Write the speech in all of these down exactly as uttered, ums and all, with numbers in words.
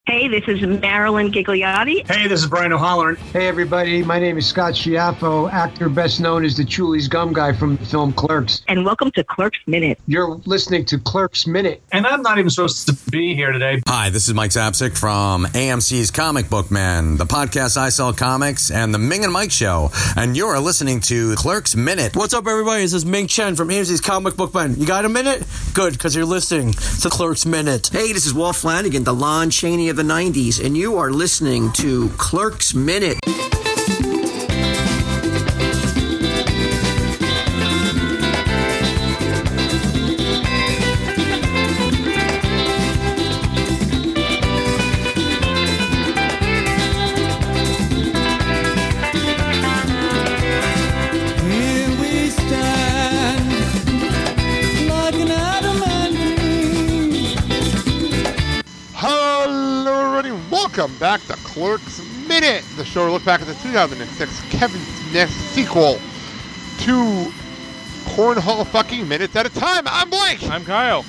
Hey, this is Marilyn Gigliotti. Hey, this is Brian O'Halloran. Hey, everybody. My name is Scott Schiaffo, actor best known as the Chulies Gum Guy from the film Clerks. And welcome to Clerks Minute. You're listening to Clerks Minute. And I'm not even supposed to be here today. Hi, this is Mike Zapsik from A M C's Comic Book Man, the podcast I Sell Comics, and the Ming and Mike Show. And you're listening to Clerks Minute. What's up, everybody? This is Ming Chen from A M C's Comic Book Man. You got a minute? Good, because you're listening to Clerks Minute. Hey, this is Walt Flanagan, the Lon Chaney of the nineties, and you are listening to Clerks Minute. Welcome back to Clerks Minute, the show to look back at the two thousand six Kevin Smith sequel to Cornhole fucking minutes at a time. I'm Blake. I'm Kyle.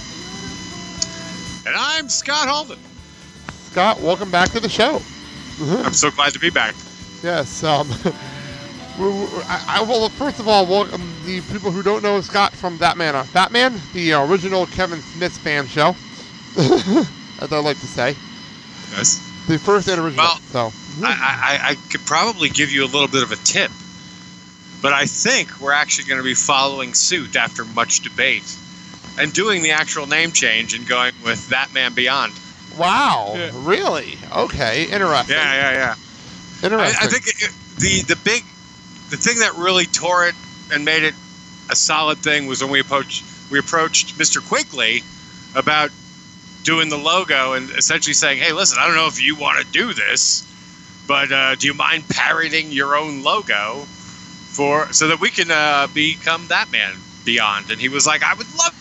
And I'm Scott Holden. Scott, welcome back to the show. I'm so glad to be back. Yes. Um, I, I will, first of all, welcome the people who don't know Scott from Batman. Uh, Batman, the original Kevin Smith fan show, as I like to say. Yes. The first and original. Well, so. I, I, I could probably give you a little bit of a tip, but I think we're actually going to be following suit after much debate and doing the actual name change and going with Batman Beyond. Wow. Yeah. Really? Okay. Interesting. Yeah, yeah, yeah. Interesting. I, I think it, the the big the thing that really tore it and made it a solid thing was when we approached we approached Mister Quigley about doing the logo and essentially saying, hey, listen, I don't know if you want to do this, but uh, do you mind parroting your own logo for so that we can uh, become Batman Beyond? And he was like, I would love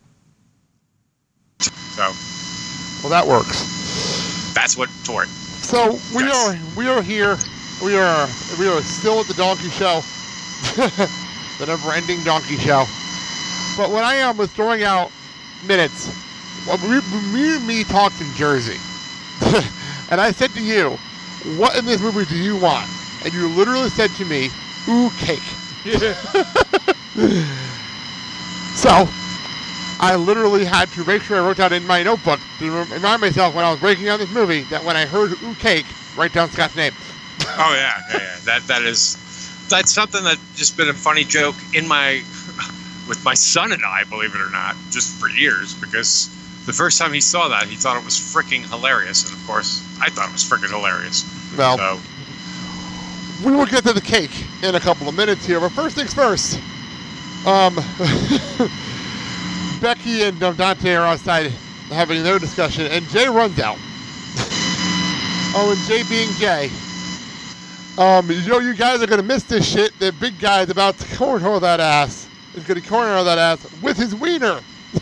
to. So, well, that works. That's what tore it. So we yes. are we are here. We are we are still at the Donkey Show, the never-ending Donkey Show. But what I am was throwing out minutes. Well, we, me and me talked in Jersey, and I said to you, what in this movie do you want? And you literally said to me, ooh, cake. Yeah. So, I literally had to make sure I wrote down in my notebook to remind myself when I was breaking down this movie that when I heard ooh, cake, write down Scott's name. Oh, yeah, yeah, yeah. That, that is, that's something that's just been a funny joke in my, with my son and I, believe it or not, just for years, because the first time he saw that, he thought it was freaking hilarious. And, of course, I thought it was freaking hilarious. Well, so. We will get to the cake in a couple of minutes here. But first things first. Um, Becky and Dante are outside having their discussion. And Jay runs out. Oh, and Jay being Jay. Um, you know, you guys are going to miss this shit. The big guy's about to cornhole that ass. He's going to cornhole that ass with his wiener.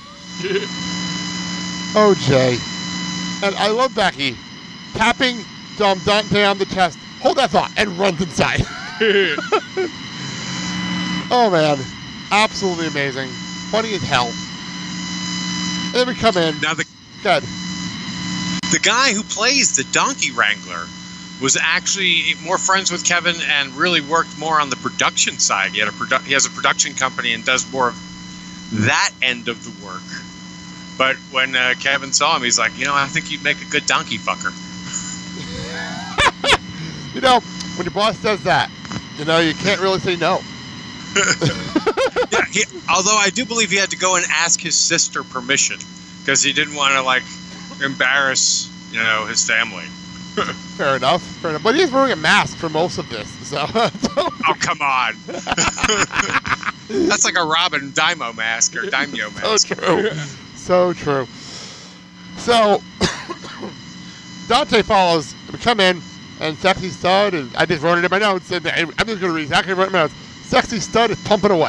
Oh, Jay. And I love Becky tapping um, Dante on the chest. Hold that thought and runs inside. Oh, man. Absolutely amazing. Funny as hell. And then we come in. Now, the, Good. the guy who plays the Donkey Wrangler was actually more friends with Kevin and really worked more on the production side. He had a produ- he has a production company and does more of that end of the work. But when uh, Kevin saw him, he's like, you know, I think you'd make a good donkey fucker. You know, when your boss does that, you know, you can't really say no. Yeah, he, although I do believe he had to go and ask his sister permission because he didn't want to, like, embarrass, you know, his family. Fair enough. Fair enough. But he's wearing a mask for most of this, so. Oh, come on. That's like a Robin Daimyo mask or Daimyo mask. So true. So true. So, Dante follows. We come in, and Sexy Stud, and I just wrote it in my notes, and I'm just going to read exactly what my notes. Sexy Stud is pumping away.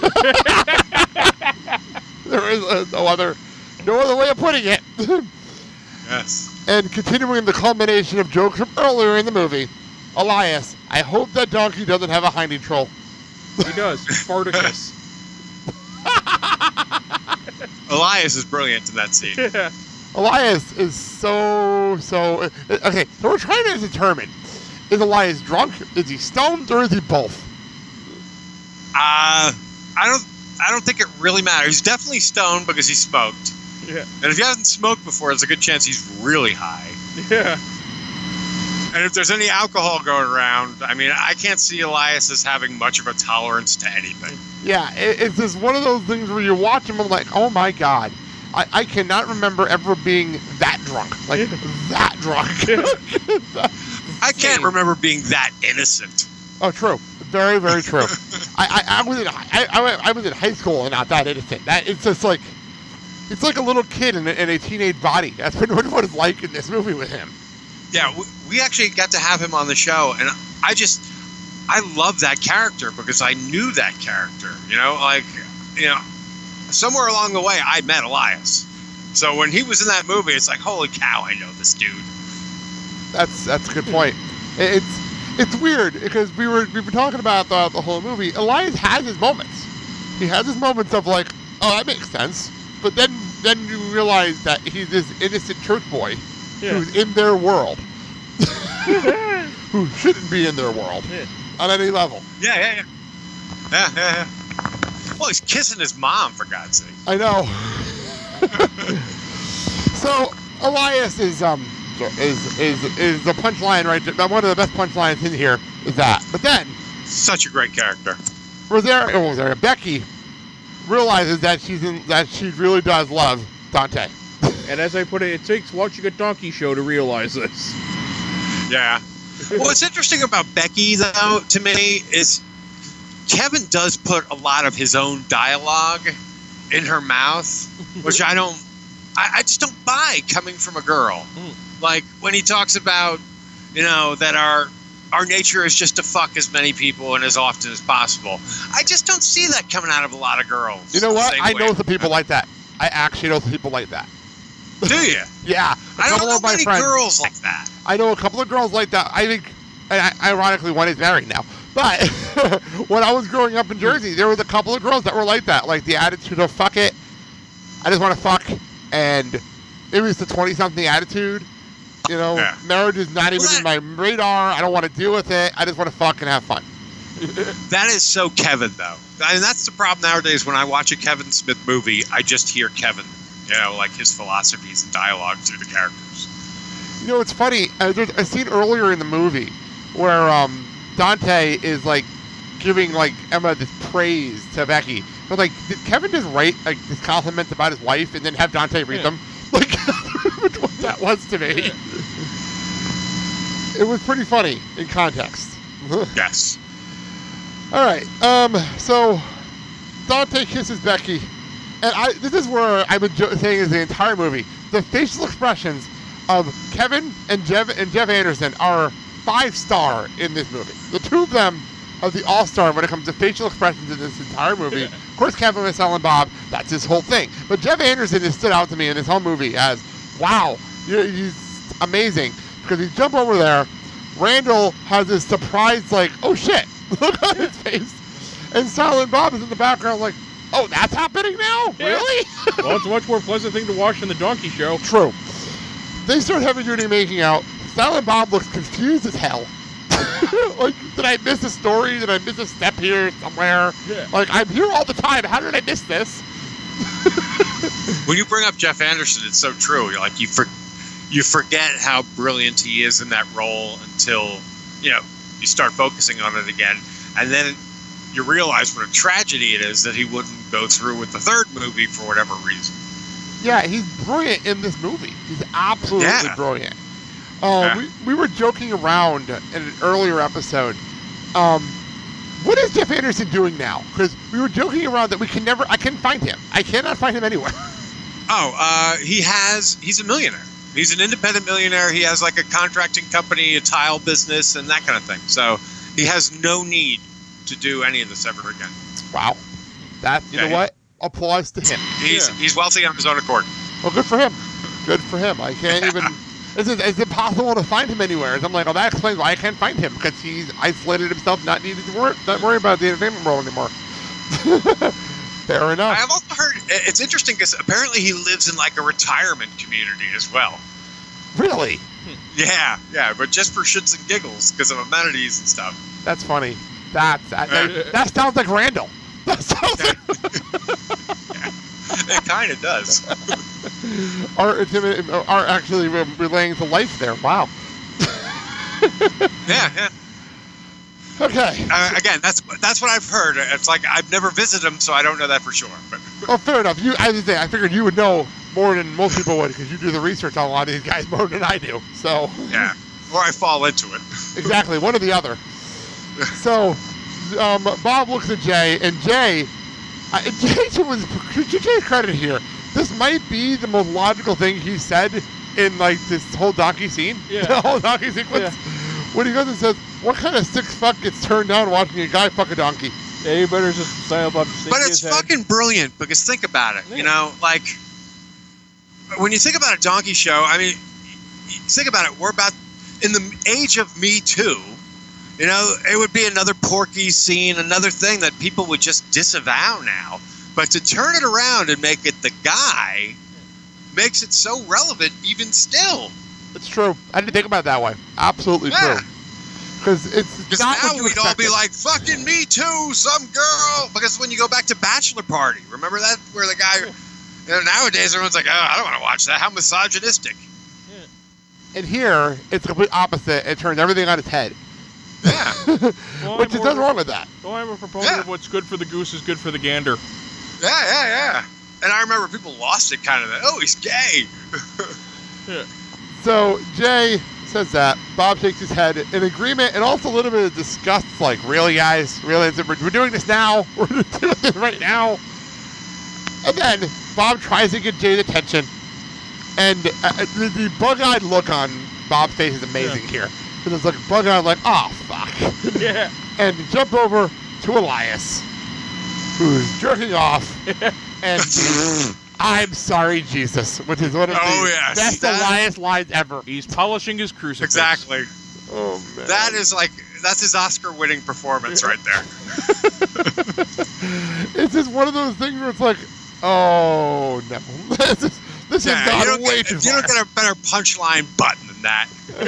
There is uh, no other, no other way of putting it. Yes. And continuing the culmination of jokes from earlier in the movie, Elias, I hope that donkey doesn't have a hindy troll. He does. Spartacus. Elias is brilliant in that scene. Yeah. Elias is so, so... Okay, so we're trying to determine, is Elias drunk, is he stoned, or is he both? Uh, I don't I don't think it really matters. He's definitely stoned because he smoked. Yeah. And if he hasn't smoked before, there's a good chance he's really high. Yeah. And if there's any alcohol going around, I mean, I can't see Elias as having much of a tolerance to anything. Yeah, it, it's just one of those things where you watch him and like, oh my God. I, I cannot remember ever being that drunk. Like, that drunk. I can't remember being that innocent. Oh, true. Very, very true. I, I, I was in I, I, I was in high school and not that innocent. That it's just like it's like a little kid in a, in a teenage body. That's pretty much what it's like in this movie with him. Yeah, we, we actually got to have him on the show, and I just I love that character because I knew that character. You know, like you know, somewhere along the way I met Elias. So when he was in that movie, it's like, holy cow, I know this dude. That's that's a good point. It's It's weird because we were we were talking about the, the whole movie. Elias has his moments. He has his moments of like, oh, that makes sense. But then then you realize that he's this innocent church boy Yeah. who's in their world, who shouldn't be in their world Yeah. on any level. Yeah, yeah, yeah. Yeah, yeah, yeah. Well, he's kissing his mom, for God's sake. I know. So Elias is um is is is the punchline right there. One of the best punchlines in here is that. But then Such a great character. Rosario, oh, Rosario, Becky realizes that she's in, that she really does love Dante. And as I put it, it takes watching a donkey show to realize this. Yeah. Well, what's interesting about Becky, though, to me, is Kevin does put a lot of his own dialogue in her mouth, which I don't, I, I just don't buy coming from a girl. Mm. Like when he talks about, you know, that our our nature is just to fuck as many people and as often as possible. I just don't see that coming out of a lot of girls. You know what? I know way. some people like that. I actually know some people like that. Do you? Yeah. A I don't couple know of my many friends. girls like that. I know a couple of girls like that. I think, and I, ironically, one is married now. But when I was growing up in Jersey, there was a couple of girls that were like that. Like the attitude of fuck it. I just want to fuck. And it was the twenty-something attitude. You know, Yeah. marriage is not even Well, in my radar. I don't want to deal with it. I just want to fuck and have fun. That is so Kevin, though. I mean, that's the problem nowadays. When I watch a Kevin Smith movie, I just hear Kevin, you know, like his philosophies and dialogue through the characters. You know, it's funny. Uh, there's a scene earlier in the movie where um, Dante is like giving like Emma this praise to Becky. But like, did Kevin just write like this compliments about his wife and then have Dante read Yeah. them? Like, what that was to me. Yeah. It was pretty funny in context. Yes. All right. Um. So Dante kisses Becky, and I. This is where I've been jo- saying is the entire movie. The facial expressions of Kevin and Jeff and Jeff Anderson are five star in this movie. The two of them are the all star when it comes to facial expressions in this entire movie. Of course, Kevin was Silent Bob. That's his whole thing. But Jeff Anderson has stood out to me in this whole movie as wow. He's amazing because he jump over there. Randall has this surprise like, oh shit, look on his face. And Silent Bob is in the background like, oh, that's happening now? Yeah. Really? Well, it's a much more pleasant thing to watch than the donkey show. True. They start heavy duty making out. Silent Bob looks confused as hell. Like, did I miss a story? Did I miss a step here somewhere? Yeah. Like, I'm here all the time. How did I miss this? When you bring up Jeff Anderson, it's so true. You're like you for, you forget how brilliant he is in that role until you know you start focusing on it again, and then you realize what a tragedy it is that he wouldn't go through with the third movie for whatever reason. Yeah, he's brilliant in this movie. He's absolutely Yeah. brilliant. Uh, Yeah. we, we were joking around in an earlier episode. Um, what is Jeff Anderson doing now? Because we were joking around that we can never, I can't find him. I cannot find him anywhere. Oh, uh, he has. He's a millionaire. He's an independent millionaire. He has like a contracting company, a tile business, and that kind of thing. So he has no need to do any of this ever again. Wow. That, you Yeah, know he- what? Applause to him. He's Yeah. he's wealthy on his own accord. Well, good for him. Good for him. I can't even, it's, it's impossible to find him anywhere. And I'm like, oh, that explains why I can't find him. Because he's isolated himself, not needed to worry, not worry about the entertainment world anymore. Fair enough. I've also heard it's interesting because apparently he lives in like a retirement community as well. Really? Yeah, yeah, but just for shits and giggles because of amenities and stuff. That's funny. That that, that, that sounds like Randall. That sounds like It kind of does. Are, are actually relaying to life there. Wow. Yeah, yeah. Okay. Uh, again, that's that's what I've heard. It's like I've never visited him, so I don't know that for sure. But well, fair enough. You, I, I figured you would know more than most people would because you do the research on a lot of these guys more than I do. So yeah, or I fall into it. Exactly, one or the other. So um, Bob looks at Jay, and Jay, uh, Jay was to Jay's credit here. This might be the most logical thing he said in like this whole donkey scene. Yeah. The whole donkey sequence. Yeah. When he goes and says, "What kind of sick fuck gets turned down watching a guy fuck a donkey?" Yeah, you better just sign up on. But it's fucking brilliant because think about it. Yeah. You know, like when you think about a donkey show. I mean, think about it. We're about in the age of Me Too. You know, it would be another Porky scene, another thing that people would just disavow now. But to turn it around and make it the guy makes it so relevant even still. It's true. I didn't think about it that way. Absolutely yeah. true. Because it's Because not now what you we'd all be expected. like, fucking Me Too, some girl. Because when you go back to Bachelor Party, remember that? Where the guy, you know, nowadays everyone's like, oh, I don't want to watch that. How misogynistic. And here, it's the complete opposite. It turns everything on its head. Yeah. Well, Which is I'm nothing more- wrong with that. Well, I'm a proponent Yeah. of what's good for the goose is good for the gander. Yeah, yeah, yeah. And I remember people lost it kind of that. Oh, he's gay. Yeah. So Jay says that. Bob shakes his head in agreement and also a little bit of disgust. Like, really, guys? Really? We're doing this now? We're doing this right now? And then Bob tries to get Jay's attention. And uh, the, the bug-eyed look on Bob's face is amazing yeah. here. Because it's like bug-eyed, like, oh, fuck. Yeah. And jump over to Elias, who's jerking off. And I'm sorry, Jesus, which is one of Oh, the yes. best That- Elias lines ever. He's polishing his crucifix. Exactly. Oh, man. That is like, that's his Oscar-winning performance right there. It's just one of those things where it's like, oh, no. this is, this Yeah, has you gone don't, way get, too you far. don't get a better punchline button than that.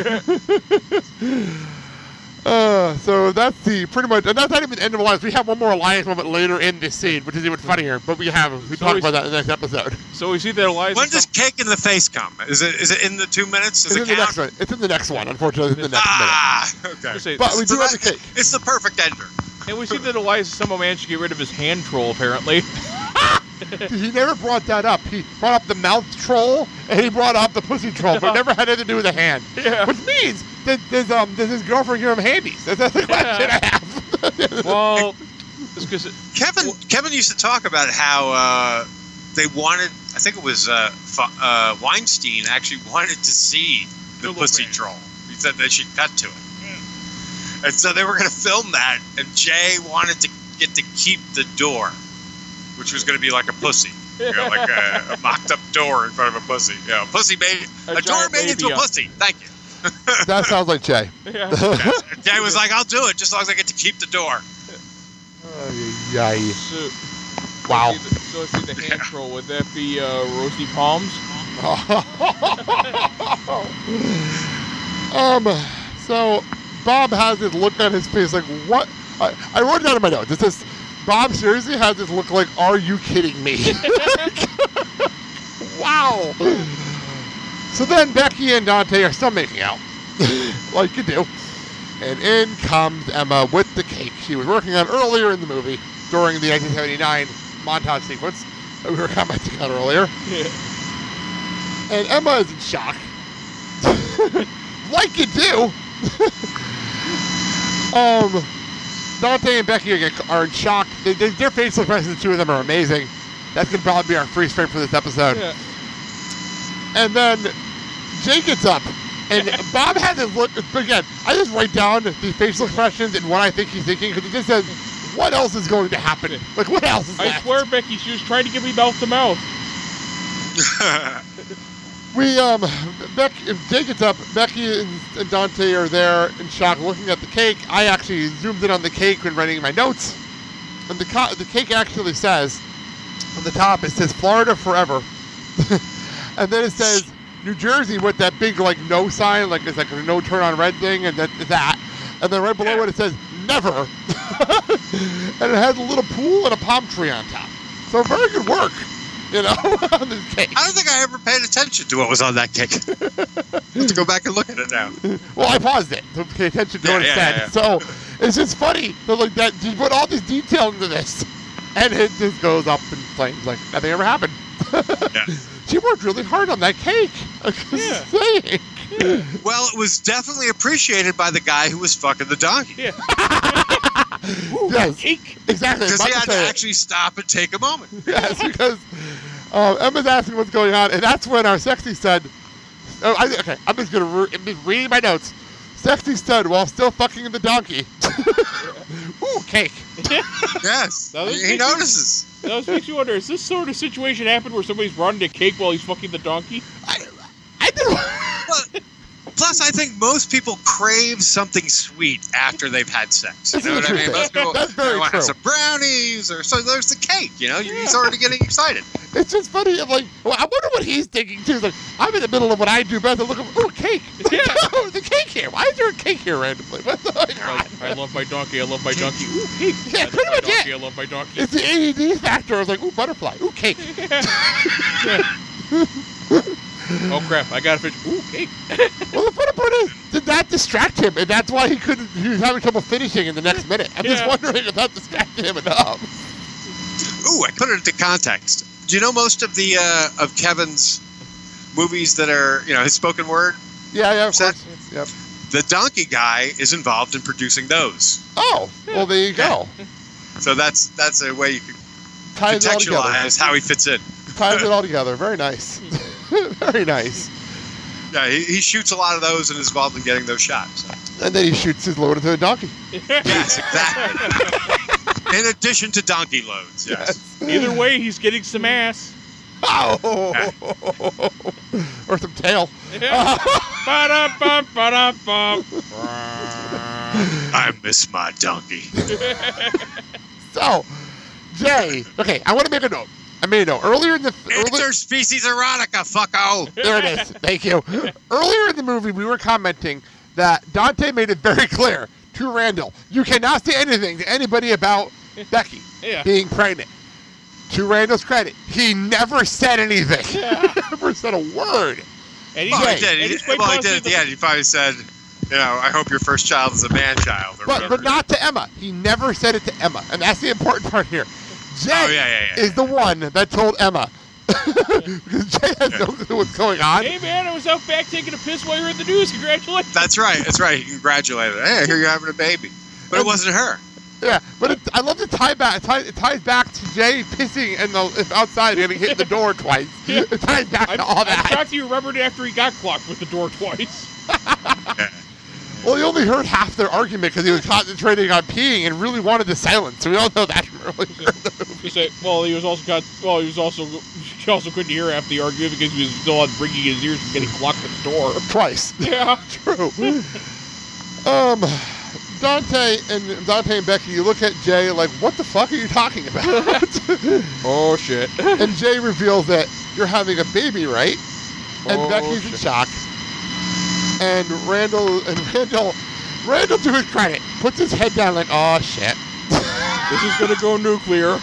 Uh, so that's the pretty much, and that's not even the end of Elias. We have one more Elias moment later in this scene, which is even funnier. But we have we So talk he's- about that in the next episode. So we see that Elias. When is does some- Cake in the Face come? Is it is it in the two minutes? Does It's it in the count? next one. It's in the next one. Unfortunately, it's in the next Ah, I okay. say- But we So do have the that- cake. It's the perfect ender. and we see that Elias somehow managed to get rid of his hand troll, apparently. minute. He never brought that up. He brought up the mouth troll and he brought up the pussy troll, but it never had anything to do with the hand. Yeah. Which means that does um does his girlfriend give him handies? That's, that's the question I have. Well, it's because Kevin Kevin used to talk about how uh, they wanted. I think it was uh, F- uh, Weinstein actually wanted to see the The pussy man. troll. He said they should cut to it, and so they were going to film that. And Jay wanted to get to keep the door, which was going to be like a pussy, you know, like a, a mocked-up door in front of a pussy. You know, pussy made A a, door giant made into a labia. pussy. Thank you. That sounds like Jay. yeah. Jay was like, "I'll do it, just as long as I get to keep the door." Yay. So, Wow. So I see the, so I see the hand troll. Would that be uh, Rosie Palms? um, so Bob has this look on his face like, what? I, I wrote it down in my notes. It says, Bob seriously has this look like, are you kidding me? Wow. So then Becky and Dante are still making out, like you do. And in comes Emma with the cake she was working on earlier in the movie during the nineteen seventy-nine montage sequence that we were commenting on earlier. Yeah. And Emma is in shock. Like you do. um, Dante and Becky are, are in shock. They, they, their facial expressions, the two of them, are amazing. That's going to probably be our freeze frame for this episode. Yeah. And then Jay gets up. And Bob had this look. Again, I just write down the facial expressions and what I think he's thinking because it just says, what else is going to happen? Like, what else is I that? swear, Becky, she was trying to give me mouth to mouth. We, um, Beck, Jay gets up. Becky and, and Dante are there in shock looking at the cake. I actually zoomed in on the cake when writing my notes. And the, co- the cake actually says, on the top, it says Florida forever. And then it says New Jersey with that big, like, no sign, like it's like a no turn on red thing, and that, that. And then right below it, it says never. And it has a little pool and a palm tree on top. So very good work, you know, on this cake. I don't think I ever paid attention to what was on that cake. I have to go back and look at it now. Well, I paused it to pay attention to Yeah, what it yeah, said. yeah, yeah. So it's just funny that, like, that you put all this detail into this, and it just goes up in flames like nothing ever happened. Yeah. She worked really hard on that cake. I'm just Yeah. saying. Yeah. Well, it was definitely appreciated by the guy who was fucking the donkey. Yeah. Ooh, Yes. cake. Exactly. Because About he to had to say it. actually stop and take a moment. Yes, because uh, Emma's asking what's going on, and that's when our sexy said, oh, I, okay, I'm just going to re- I'm just reading my notes. Sexy stud while still fucking the donkey. Ooh, cake. Yes. Now, this he makes you- notices. Now, this makes you wonder, is this sort of situation happen where somebody's running a cake while he's fucking the donkey? I, I did. Well, plus, I think most people crave something sweet after they've had sex. You That's know what I mean? interesting. Most people That's very they want to have true. some brownies, or so there's the cake. You know, he's already getting excited. It's just funny. I'm like, well, I wonder what he's thinking too. He's like, I'm in the middle of what I do best. I look at, ooh, cake. Yeah. Oh, the cake here. Why is there a cake here randomly? What the Like, fuck? I love my donkey, I love my donkey. Ooh, cake. Yeah, I love pretty my much donkey, it. I love my donkey. It's the A E D factor. I was like, ooh, butterfly. Ooh, cake. Oh, crap, I got to finish. Ooh, cake. Well, the funny part is, did that distract him? And that's why he couldn't, he was having trouble finishing in the next minute. I'm just Yeah. wondering if that distracted him enough. Ooh, I put it into context. Do you know most of the uh, of Kevin's movies that are, you know, his spoken word? Yeah, yeah, of Set? course. Yep. The donkey guy is involved in producing those. Oh, well, there you go. So that's that's a way you can Ties it all together. contextualize how he fits in. Ties it all together. Very nice. Very nice. Yeah, he, he shoots a lot of those and is involved in getting those shots. And then he shoots his load into a donkey. Yes, exactly. In addition to donkey loads, yes. Either way, he's getting some ass. Oh! Or some tail. Yeah. Ba-da-bum, ba-da-bum. I miss my donkey. So, Jay, okay, I want to make a note. I made a note. Earlier in the... Early, Interspecies erotica, fucko. there it is. Thank you. Earlier in the movie, we were commenting that Dante made it very clear to Randall, you cannot say anything to anybody about Becky Yeah. being pregnant. To Randall's credit, he never said anything. Never said a word. And he's, Well, Jay, he did. and He, he's quite well, he did possibly at the end. He probably said, you know, I hope your first child is a man child. Or But whatever. but not to Emma. He never said it to Emma. And that's the important part here. Jay Oh, yeah, yeah, yeah. is the one that told Emma. Because Jay has no clue what's going on. Hey, man, I was out back taking a piss while you were in the news. Congratulations. That's right. That's right. He congratulated her. Hey, I hear you're having a baby. But it wasn't her. Yeah, but it, I love the tie back. It, tie, it ties back to Jay pissing and the outside getting hit in the door twice. Yeah. It ties back I'm, to all I'm that. shocked you remembered after he got clocked with the door twice. Well, he only heard half their argument because he was concentrating on peeing and really wanted the silence. So we all know that from earlier in the movie. He said, well, he was also got, well, he was also he also couldn't hear half the argument because he was still on bringing his ears from getting clocked at the door. Twice. Yeah. True. um, Dante and Dante and Becky, you look at Jay like, what the fuck are you talking about? Oh shit. And Jay reveals that you're having a baby, right? And Oh, Becky's in shit. shock. And Randall and Randall, Randall, to his credit, puts his head down like, oh shit. This is gonna go nuclear.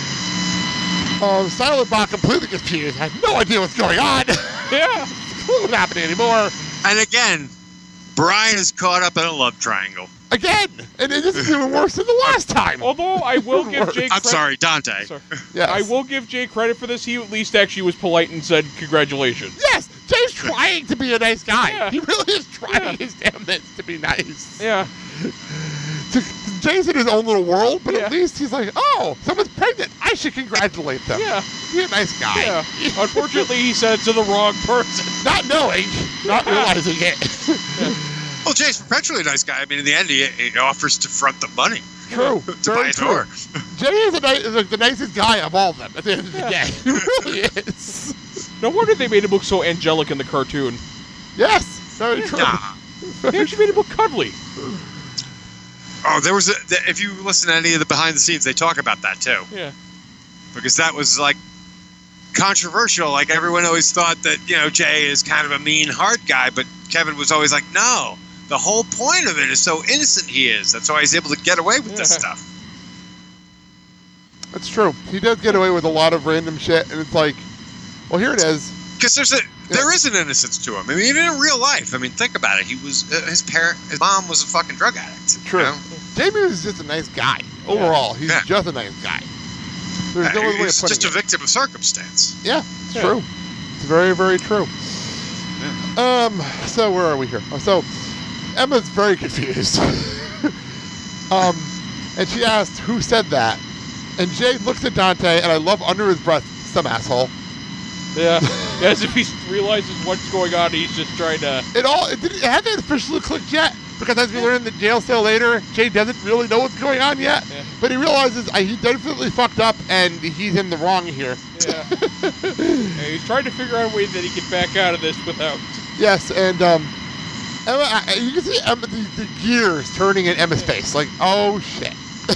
Um, Silent Bob completely confused, has no idea what's going on. Yeah. What's happening anymore? And again, Brian is caught up in a love triangle. Again, and this is even worse than the last time. Although I will give Jay I'm credit. sorry, Dante. Sorry. Yes. I will give Jay credit for this. He at least actually was polite and said congratulations. Yes, Jay's trying to be a nice guy. Yeah. He really is trying Yeah. his damnedest to be nice. Yeah. To, Jay's in his own little world, but Yeah. at least he's like, oh, someone's pregnant. I should congratulate them. Yeah. Be a nice guy. Yeah. Unfortunately, he said it to the wrong person. Not knowing, not Yeah. realizing it. Well, Jay's perpetually a nice guy. I mean, in the end, he, he offers to front the money True. to Very buy a true. door. Jay is, a ni- is like the nicest guy of all of them at the end of the day. He really is. No wonder they made him look so angelic in the cartoon. Yes, very true. Nah. They actually made him look cuddly. Oh, there was a. The, if you listen to any of the behind the scenes, they talk about that too. Yeah. because that was like controversial. Like everyone always thought that, you know, Jay is kind of a mean, hard guy, but Kevin was always like, no, the whole point of it is so innocent he is. That's why he's able to get away with this stuff. That's true. He does get away with a lot of random shit, and it's like, well, here it is. Because there's a there is an innocence to him. I mean, even in real life. I mean, think about it. He was uh, his parent, his mom was a fucking drug addict. True. You know? Jamie was just a nice guy. Overall, he's Yeah. just a nice guy. There's no Uh, other way of he's putting just a it. victim of circumstance. Yeah, it's Yeah. true. It's very, very true. Um. So where are we here? Oh, So Emma's very confused. um, and she asked who said that, and Jay looks at Dante, and I love under his breath, some asshole. Yeah, as if he realizes what's going on. He's just trying to. It all it, didn't, it hasn't officially clicked yet, because as we learn in the jail cell later, Jay doesn't really know what's going on yet, Yeah. but he realizes uh, he definitely fucked up, and he's in the wrong here. Yeah. Yeah, he's trying to figure out a way that he can back out of this without. Yes, and um, Emma, I, you can see Emma, the, the gears turning in Emma's face, like, oh shit,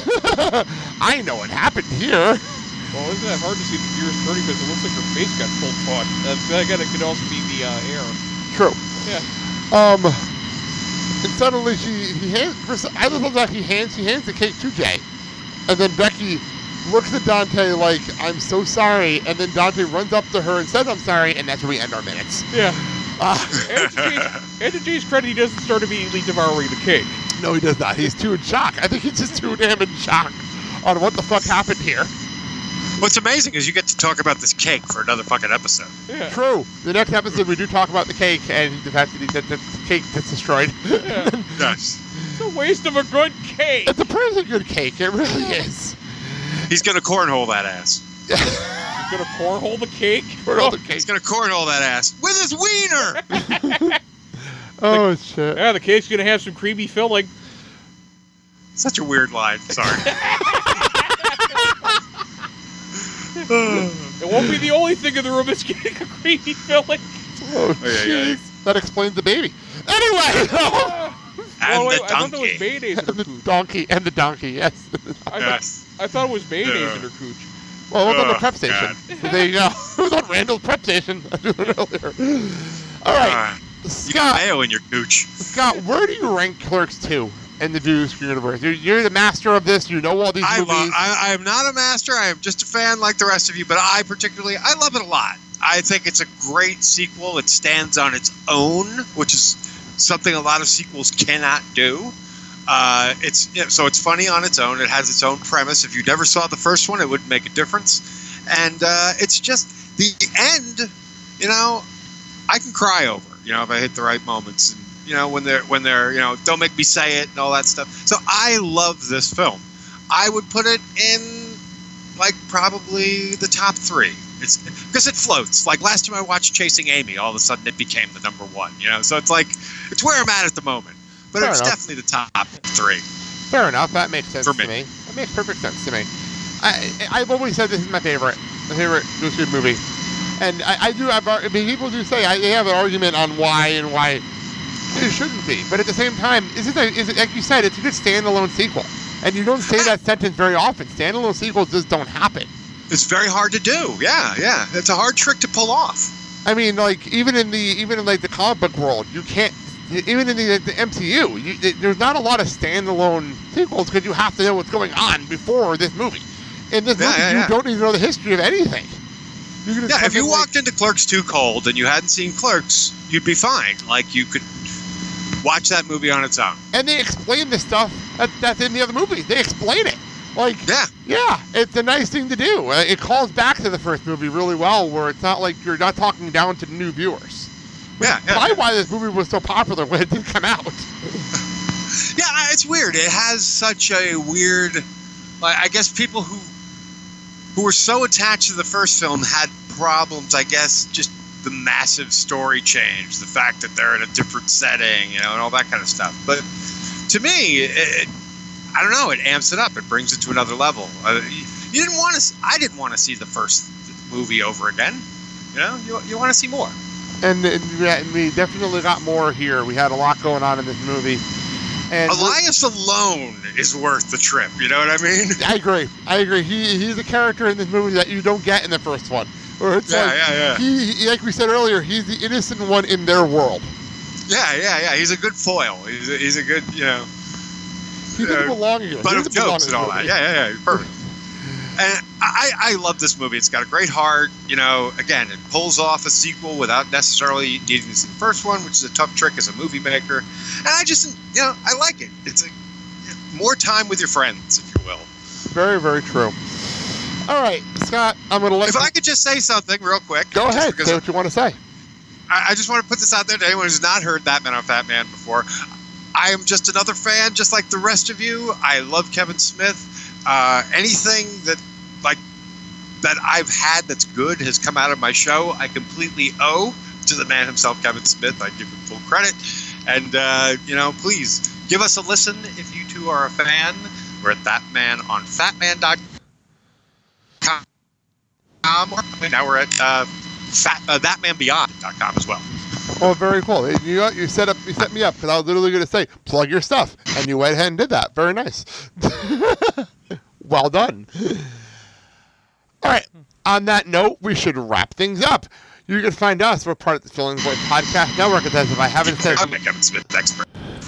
I know what happened here. Well, isn't that hard to see the gears turning because it looks like her face got full taut? That, that gotta- could also be the uh, air. True. Yeah. Um, and suddenly she he hands. For some, I love that he hands she hands the cake to Jay, and then Becky looks at Dante like, I'm so sorry, and then Dante runs up to her and says, I'm sorry, and that's where we end our minutes. Yeah. Uh, And to Jay's- and to Jay's credit, he doesn't start immediately devouring the cake. no, he does not. He's too in shock. I think he's just too damn in shock on what the fuck happened here. What's amazing is you get to talk about this cake for another fucking episode. Yeah. True. The next episode, we do talk about the cake and the fact that, he, that the cake gets destroyed. Yeah. Yes. It's a waste of a good cake. It's a pretty good cake. It really is. He's going to cornhole that ass. He's gonna cornhole the cake. Cornhole the He's cake. going to cornhole that ass with his wiener. Oh, shit. Yeah, the cake's gonna have some creamy filling. Such a weird line. Sorry. It won't be the only thing in the room that's getting a creamy filling. Oh, yeah, yeah, yeah. jeez. That explains the baby. Anyway. And oh, wait, the I thought that was donkey. mayonnaise in her And the cooch. donkey. And the donkey, yes. I, Yes. thought, I thought it was mayonnaise Yeah. in her cooch. Well, it was on the Oh, prep station. God. So there you go. It was on Randall's prep station. I do it earlier. All right. Uh, you got Scott, mayo in your gooch. Scott, where do you rank Clerks two in the Deuce universe? You're, you're the master of this. You know all these I movies. love, I, I'm not a master. I am just a fan like the rest of you, but I particularly, I love it a lot. I think it's a great sequel. It stands on its own, which is something a lot of sequels cannot do. Uh, it's yeah, so it's funny on its own. It has its own premise. If you never saw the first one, it wouldn't make a difference. And uh, it's just the end. You know, I can cry over. You know, if I hit the right moments. And, you know, when they're when they're you know, don't make me say it and all that stuff. So I love this film. I would put it in like probably the top three. It's because it floats. Like last time I watched Chasing Amy, all of a sudden it became the number one. You know, so it's like it's where I'm at at the moment. But Fair it's enough. definitely the top three. Fair enough. That makes sense For to me. me. That makes perfect sense to me. I, I've always said this is my favorite, my favorite Goose Good movie, and I, I do have. I mean, people do say I, they have an argument on why and why it shouldn't be. But at the same time, is it, a, is it like you said? It's a good standalone sequel, and you don't say that sentence very often. Standalone sequels just don't happen. It's very hard to do. Yeah, yeah. It's a hard trick to pull off. I mean, like even in the even in like the comic book world, you can't. Even in the, the M C U, you, there's not a lot of standalone sequels because you have to know what's going on before this movie. In this Yeah, movie, yeah, you yeah. don't need to know the history of anything. You can just Yeah, come if you in like- walked into Clerks two cold and you hadn't seen Clerks, you'd be fine. Like you could watch that movie on its own. and they explain the stuff that, that's in the other movie. They explain it. Like, Yeah. yeah, it's a nice thing to do. Uh, It calls back to the first movie really well, where it's not like you're not talking down to new viewers. Yeah, yeah. Probably why this movie was so popular when it did come out. Yeah, I- it's weird. It has such a weird. Like, I guess people who who were so attached to the first film had problems. I guess just the massive story change, the fact that they're in a different setting, you know, and all that kind of stuff. But to me, it, it, I don't know. It amps it up. It brings it to another level. Uh, you, you didn't want to. I didn't want to see the first movie over again. You know, you you want to see more. And, and we had- we definitely got more here. We had a lot going on in this movie. And Elias alone is worth the trip. You know what I mean? I agree. I agree. He he's a character in this movie that you don't get in the first one. Or it's Yeah, like, yeah, yeah. He, he- like we said earlier, he's the innocent one in their world. Yeah, yeah, yeah. He's a good foil. He's a, he's a good, you know, He doesn't Uh, belong here. butt He of doesn't belong jokes in and this all that. movie. Yeah, yeah, yeah. He's perfect. And I, I love this movie. It's got a great heart. You know, again, it pulls off a sequel without necessarily needing to see the first one, which is a tough trick as a movie maker. And I just, you know, I like it. It's a, more time with your friends, if you will. Very, very true. All right, Scott, I'm going to let If you... I could just say something real quick. Go just ahead. because Say what you want to say. I, I just want to put this out there to anyone who's not heard That Man on Fat Man before. I am just another fan, just like the rest of you. I love Kevin Smith. Uh, anything that, like, that I've had that's good has come out of my show. I completely owe to the man himself, Kevin Smith. I give him full credit. And, uh, you know, please give us a listen if you two are a fan. We're at That Man on Fat Man dot com. Now we're at uh, fat, uh, That Man Beyond dot com as well. Oh, very cool. You got, you set up you set me up because I was literally going to say plug your stuff, and you went ahead and did that. Very nice. Well done. All right. On that note, we should wrap things up. You can find us. We're part of the Filling the Void Podcast Network. As if I haven't said, I'm a Kevin Smith expert.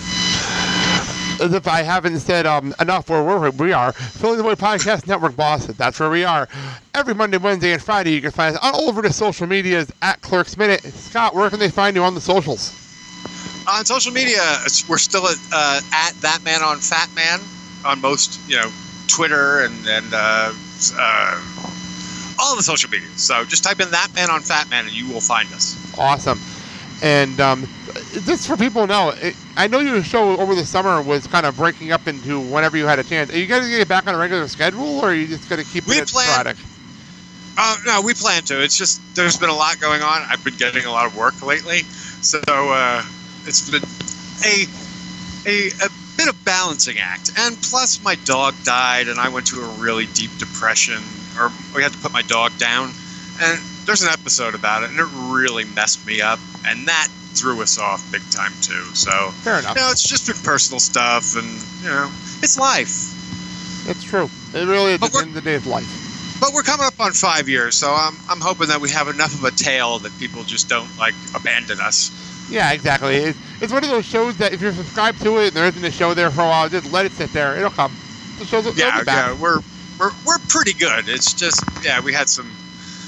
as if I haven't said um, enough where we're, we are. Filling the Void Podcast Network, boss. That's where we are. Every Monday, Wednesday, and Friday, you can find us all over the social medias at Clerks Minute. Scott, where can they find you on the socials? On social media, it's- we're still at, uh, at That Man on Fat Man on most, you know, Twitter and and uh, uh, all the social media. So just type in That Man on Fat Man and you will find us. Awesome. And um, just for people to know, it, I know your show over the summer was kind of breaking up into whenever you had a chance. Are you going to get back on a regular schedule, or are you just going to keep We it plan- sporadic? Uh, no, we plan to. It's just there's been a lot going on. I've been getting a lot of work lately, so uh, it's been a a a bit of balancing act. And plus, my dog died, and I went to a really deep depression, or we had to put my dog down. And there's an episode about it, and it really messed me up, and that threw us off big time too. So Fair enough. You know, it's just been personal stuff, and you know, it's life. It's true. It really, at But the we're- end of the day, it's life. But we're coming up on five years, so I'm I'm hoping that we have enough of a tail that people just don't like abandon us. Yeah, exactly. It, it's one of those shows that if you're subscribed to it and there isn't a show there for a while, just let it sit there. It'll come. The show's it'll Yeah, be back. yeah, we're we're we're pretty good. It's just yeah, we had some.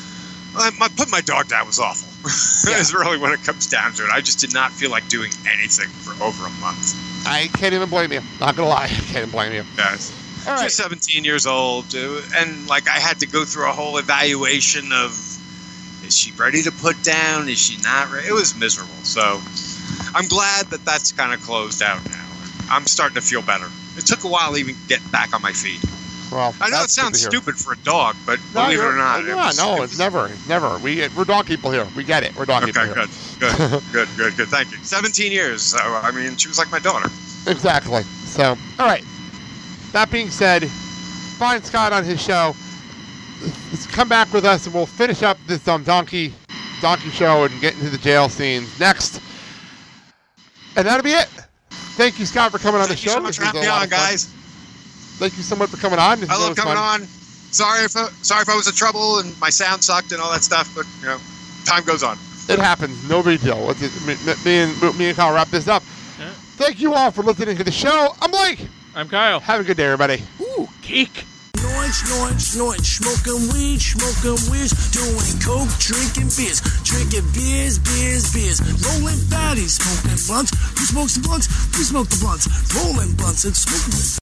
I, my putting my dog down was awful. Yeah. It's really when it comes down to it. I just did not feel like doing anything for over a month. I can't even blame you. Not gonna lie, I can't even blame you. Yes. All right. Just seventeen years old, uh, and like I had to go through a whole evaluation of is she ready to put down? Is she not ready? It was miserable. So I'm glad that that's kind of closed out now. I'm starting to feel better. It took a while to even get back on my feet. Well, I know it that's good sounds to hear. stupid for a dog, but No, believe it you're- or not, no, it was, no, it it's was- never, it's never. We we're dog people here. We get it. We're dog people Okay, here. good, good, good, good, good. Thank you. seventeen years. So I mean, she was like my daughter. Exactly. So, all right. That being said, find Scott on his show. Let's come back with us, and we'll finish up this um donkey donkey show and get into the jail scenes next. And that'll be it. Thank you, Scott, for coming on Thank the you show. so much This for was having a me lot on, of fun. guys. Thank you so much for coming on. This I was love always coming fun. on. Sorry if I, sorry if I was in trouble and my sound sucked and all that stuff, but you know, time goes on. It happens. No big deal. Let's just, me, me and me and Kyle wrap this up. Yeah. Thank you all for listening to the show. I'm Blake. I'm Kyle. Have a good day, everybody. Ooh, cake. Snorting, snorting, snorting, smoking weed, smoking weeds, doing coke, drinking beers, drinking beers, beers, beers, rolling fatties, smoking blunts. Who smokes the blunts? We smoke the blunts, rolling blunts and smoking.